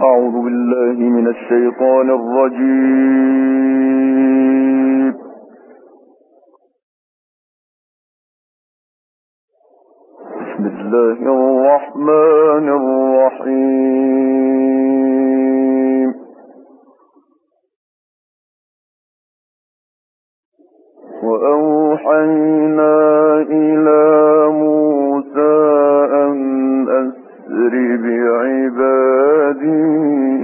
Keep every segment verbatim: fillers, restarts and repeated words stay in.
أعوذ بالله من الشيطان الرجيم. بسم الله الرحمن الرحيم. وأوحينا إلى موسى أن أسر بعبادي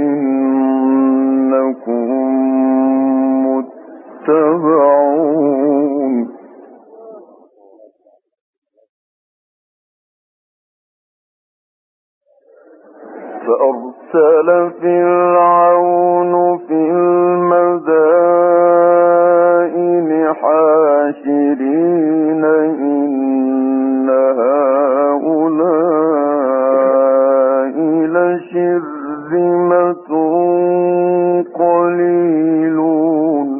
إنكم متبعون. فأرسل فرعون في المدائن حاشرين إن هؤلاء لشرذمة قليلون.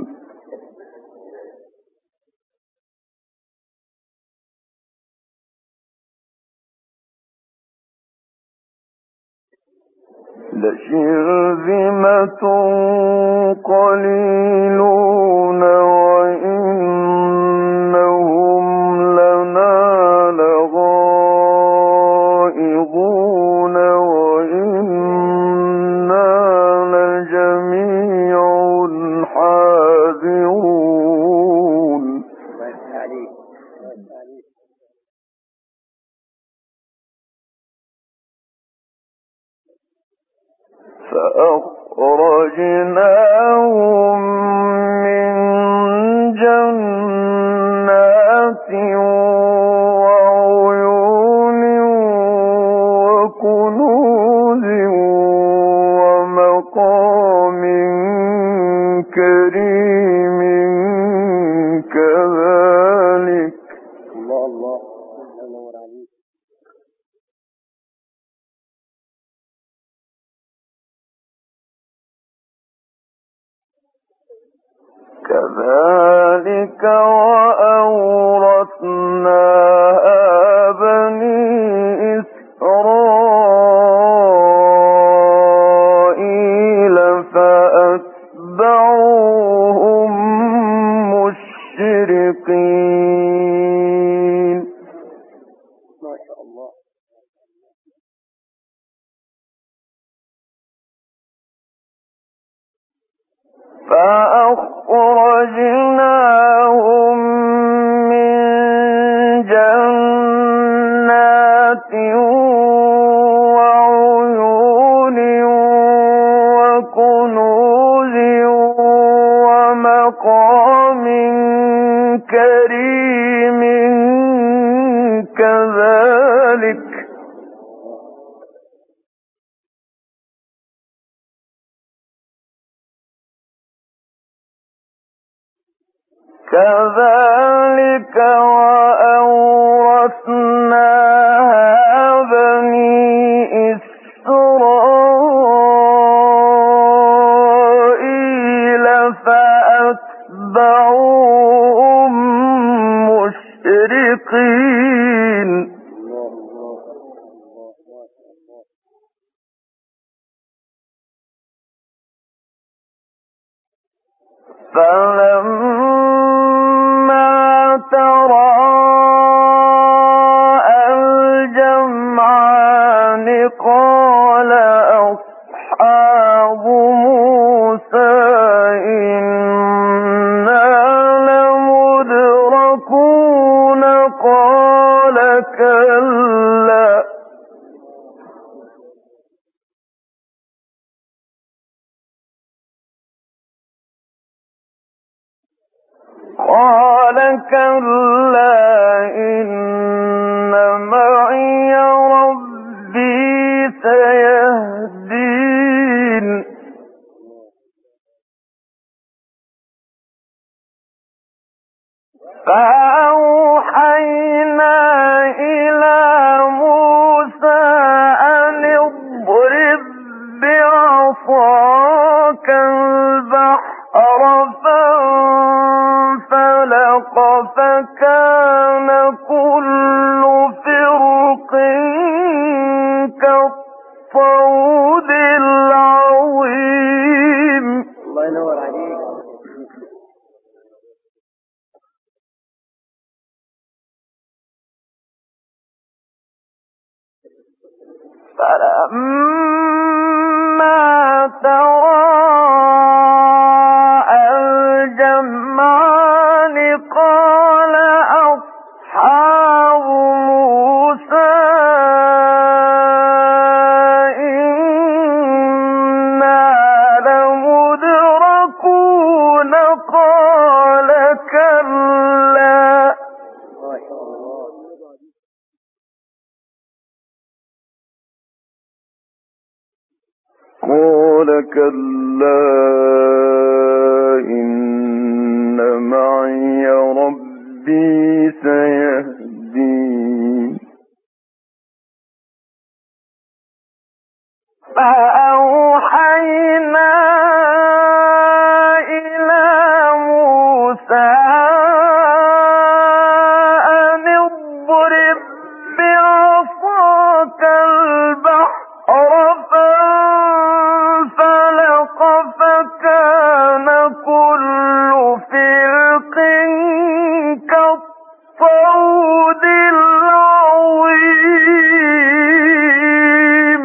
لشرذمة قليلون وإنهم لنا لغائظون وإنا لجميع حاذرون. فأخرجناهم من جنات وعيون وكنوز ومقام كريم كذلك الله الله الله عليك. كذلك وأورثناها بني إسرائيل فأتبعوهم مشرقين. ما شاء الله. فأخرجناهم من جنات وعيون وكنوز ومقام كريم كذلك كذلك وأورثناها بني إسرائيل فأتبعوهم مشرقين. فلما تراءى الجمعان قال أصحاب موسى إنا لمدركون قال كلا قال كلا إن معي ربي سيهدين. فأوحينا إلى موسى أن اضرب بعصاك البحر فانفلق فكان كل فرق كالطود العظيم. تراءى الجمعان قال أصحاب موسى إنا لمدركون قال كلا قال كلا إن معي ربي سيهدين فأوحينا إلى موسى أن اضرب بعصاك البحر فانفلق فكان كل فرق كالطود العظيم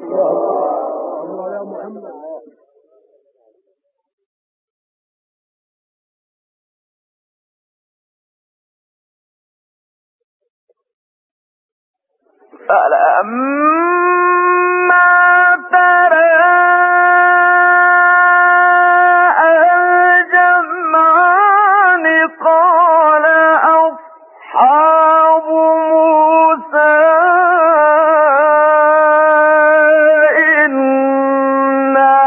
فلما تراءى الجمعان قال أصحاب موسى إنا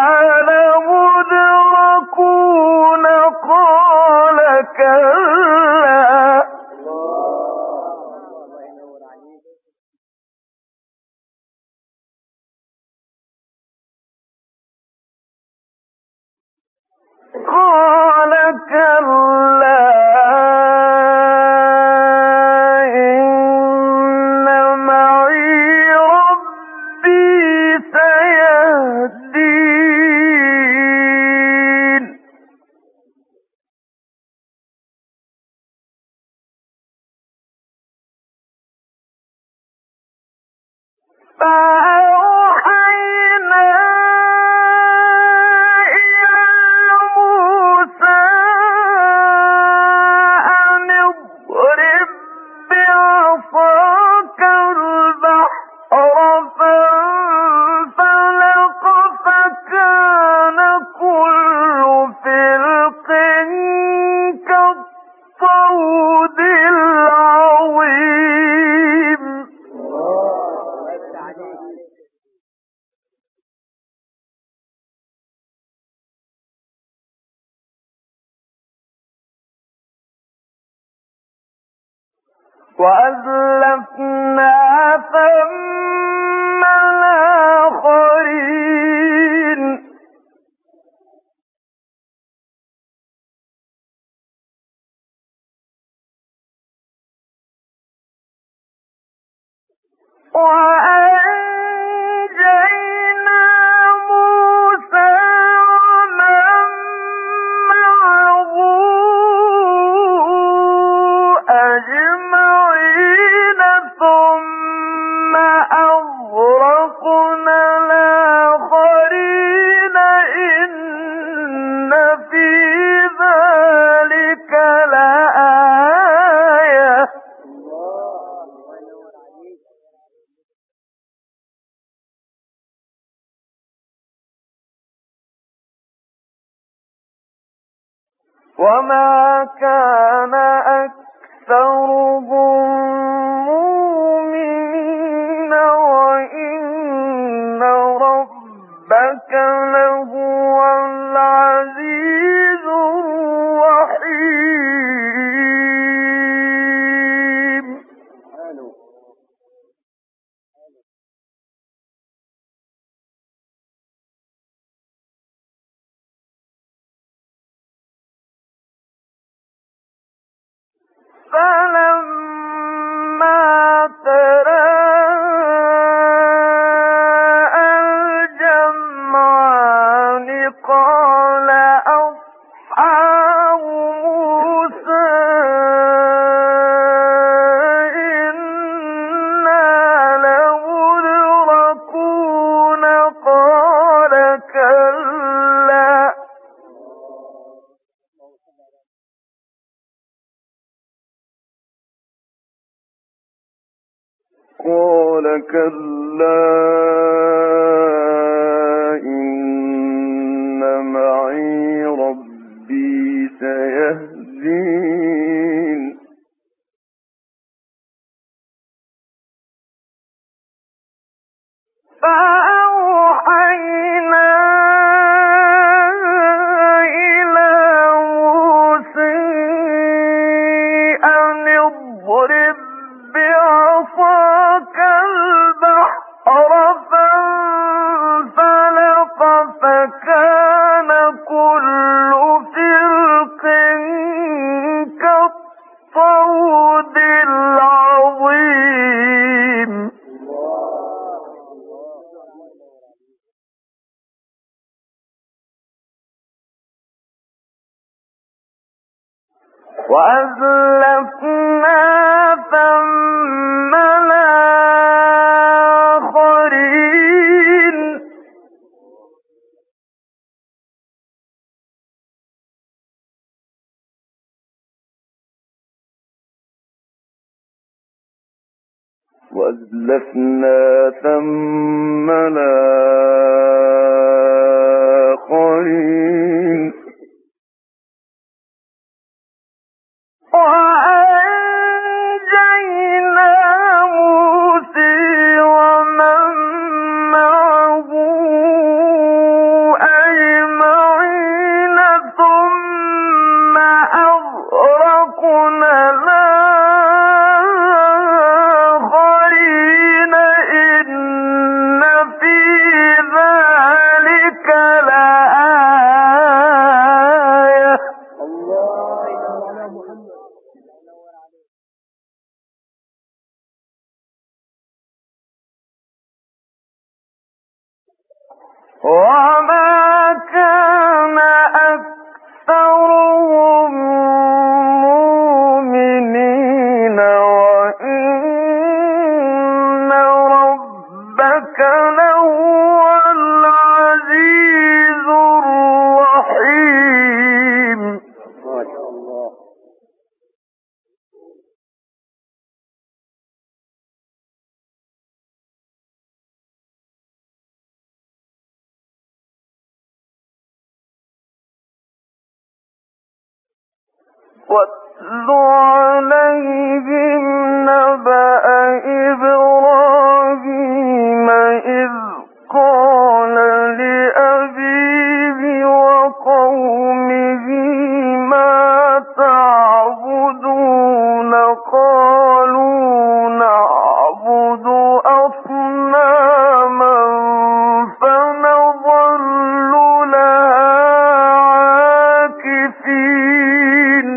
لمدركون قال كلا قال كلا إن معي ربي سيهدين فأوحينا إلى موسى أن اضرب بعصاك البحر فانفلق فكان كل فرق كالطود العظيم وأزلفنا ثم الآخرين وأنجينا موسى ومن معه أجمعين ثم أغرقنا الآخرين إن في ذلك لآية وما كان أكثرهم مؤمنين وإن ربك لهو العزيز الرحيم فلما تراءى الجمعان قال أصحاب موسى إنا لمدركون قال كلا وأزلفنا ثم الآخرين وأزلفنا ثم الآخرين وأنجينا موسى ومن معه أجمعين ثم أغرقنا الآخرين إن في ذلك لآية وما كان أكثرهم مؤمنين وإن ربك لهو العزيز الرحيم. ما شاء الله. واتل عليهم نبأ إبراهيم إذ قال لأبيه وقومه ما تعبدون قالوا نعبد أصناما فنظل لها عاكفين.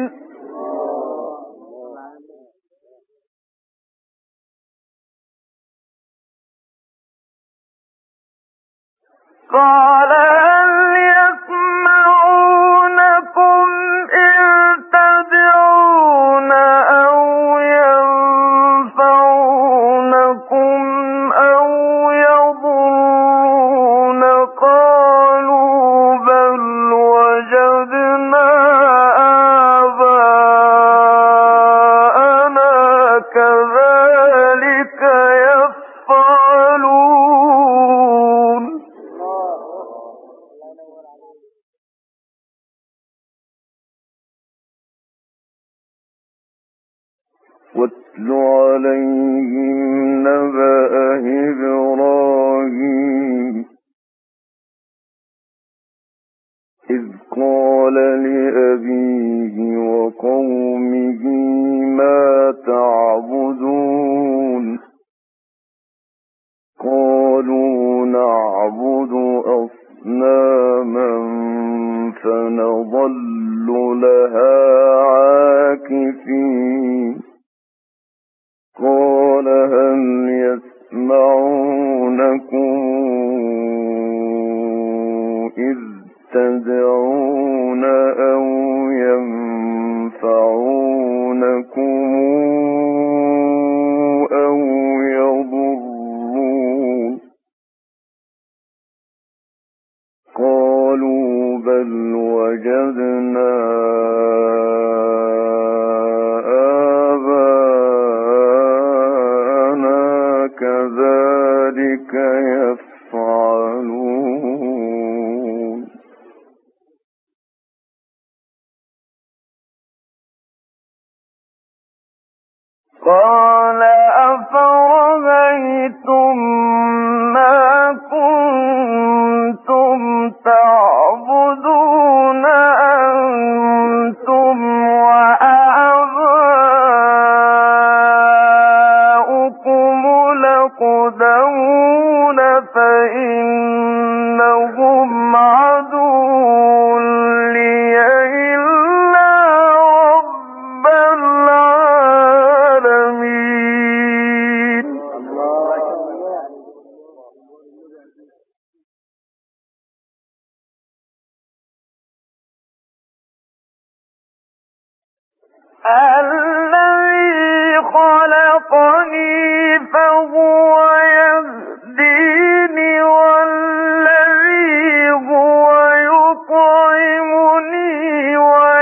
قال هل يسمعونكم إذ تدعون أو ينفعونكم أو يضرون قالوا بل وجدنا آباءنا كذلك يفعلون. واتل عليهم نبأ إبراهيم إذ قال لأبيه وقومه ما تعبدون قالوا نعبد أصناما فنظل لها عاكفين. قال هل يسمعونكم إذ تدعون أو ينفعونكم أو يضرون قالوا بل وجدنا كذلك يفعلون. قال أفرأيتم ما كنتم تعبدون أنتم وآباؤكم الأقدمون فإنهم عدو لي إلا رب العالمين. الذي خلقني فهو يهديني والذي هو يطعمني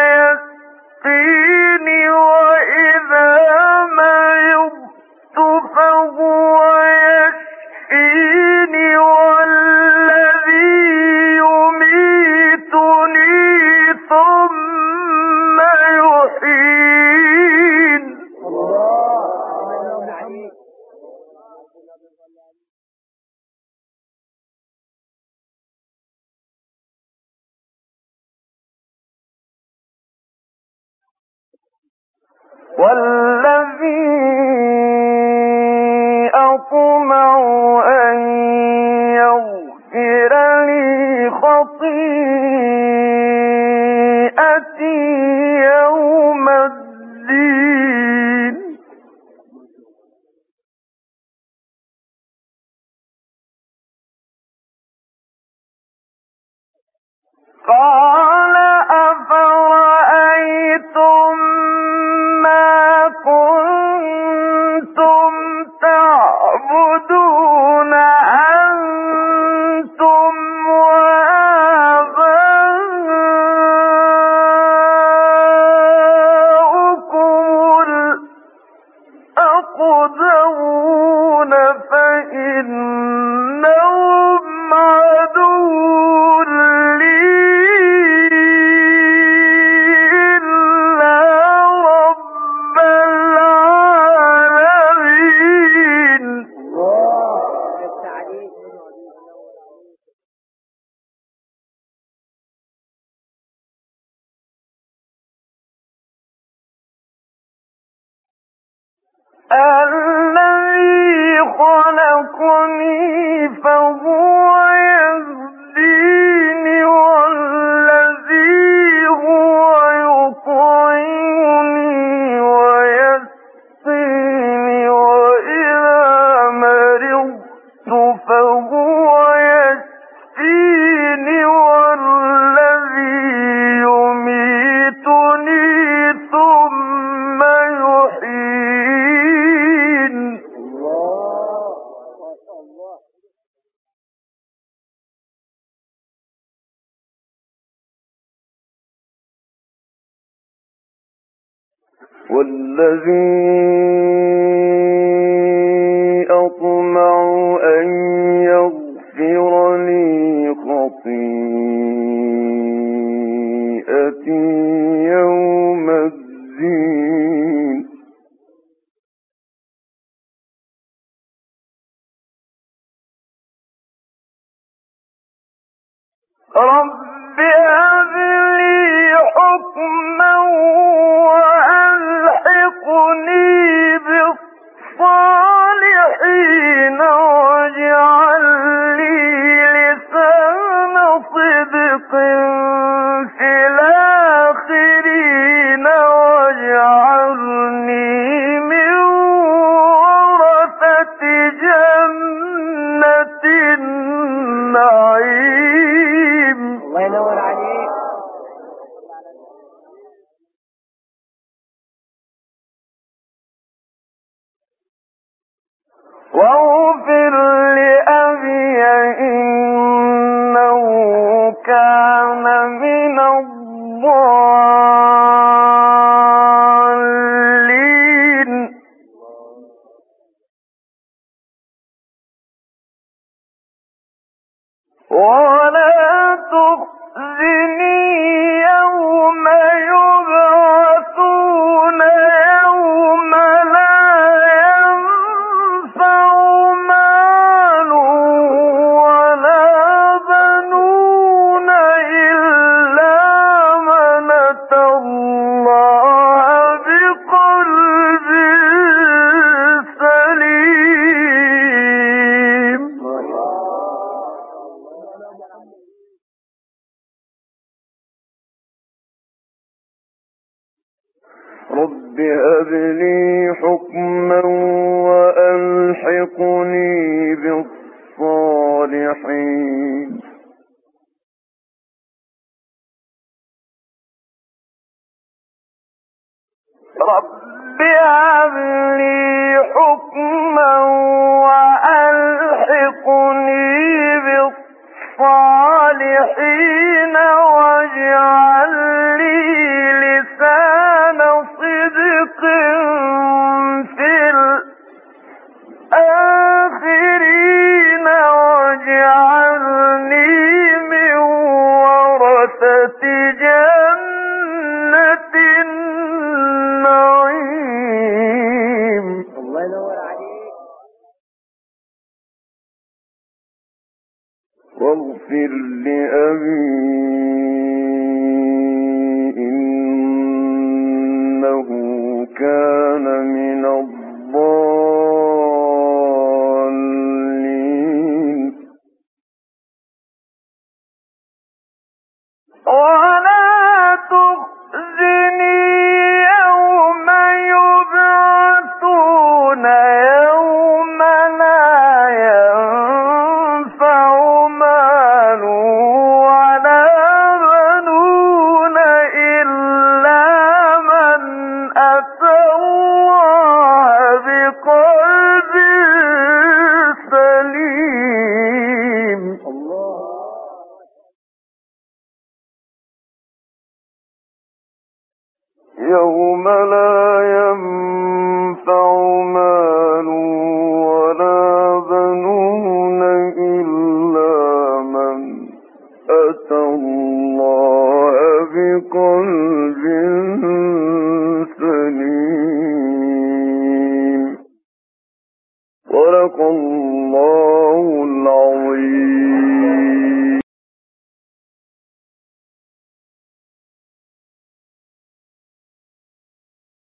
ويسقيني وإذا مرضت فهو يشفيني والذي يميتني ثم يحيين. والذي أطمع أن يغفر لي خطيئتي يوم الدين. قال أفرأيتم ما كنتم تعبدون أنتم وآباؤكم الأقدمون فإنهم عدو لي إلا رب العالمين. الذي خلقني فهو يهديني والذي هو يطعمني ويسقيني وإذا مرضت فهو يشفيني والذي يميتني ثم يحيين. والذي أطمع أن يغفر لي خطيئتي يوم الدين. رب هب لي حكما وألحقني بالصالحين واجعل لي لسان صدق في الآخرين واجعلني من ورثة جنة النعيم. الله ينور عليك. واغفر لأبي إنه كان من الضالين. ولا تخزني يوم يبعثون يوم لا ينفع مال ولا بنون إلا من أتى الله بقلب سليم. رب هب لي حكما وألحقني بالصالحين. رب هب لي حكما وألحقني بالصالحين واجعل لي لسان صدق في الآخرين واجعلني من ورثة جنة النعيم. الله ينور عليك. واغفر لأبي إنه كان من الضالين ولا تخزني يوم يبعثون يوم لا ينفع مال ولا بنون إلا من أتى الله بقلب سليم. الله يوم لا ينفع مال ولا بنون إلا من أتى الله بقلب سليم. صدق الله العظيم.